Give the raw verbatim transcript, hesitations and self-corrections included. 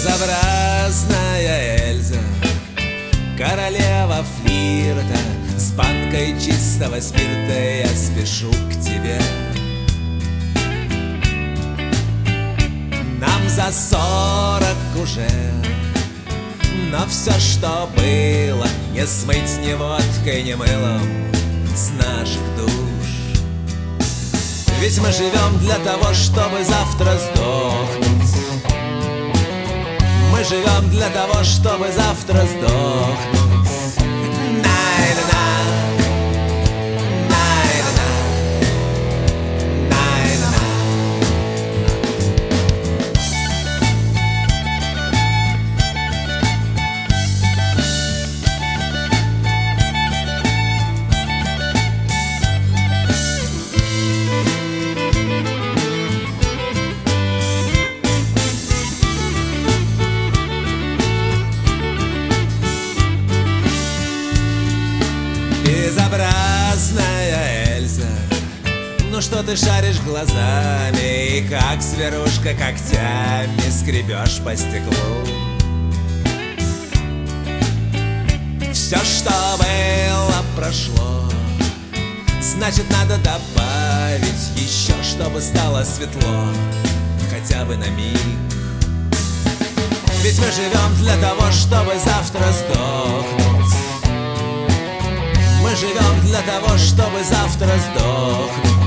Безобразная Эльза, королева флирта, с банкой чистого спирта я спешу к тебе. Нам за сорок уже, но все, что было, не смыть ни водкой, ни мылом с наших душ. Ведь мы живем для того, чтобы завтра сдохнуть. Мы живем для того, чтобы завтра сдохнуть. Най-на-на, най-на-на, най-на-на. Безобразная Эльза, ну что ты шаришь глазами и как зверушка когтями скребешь по стеклу? Все, что было, прошло, значит, надо добавить еще, чтобы стало светло, хотя бы на миг. Ведь мы живем для того, чтобы завтра сдохнуть. Мы живем для того, чтобы завтра сдохнуть.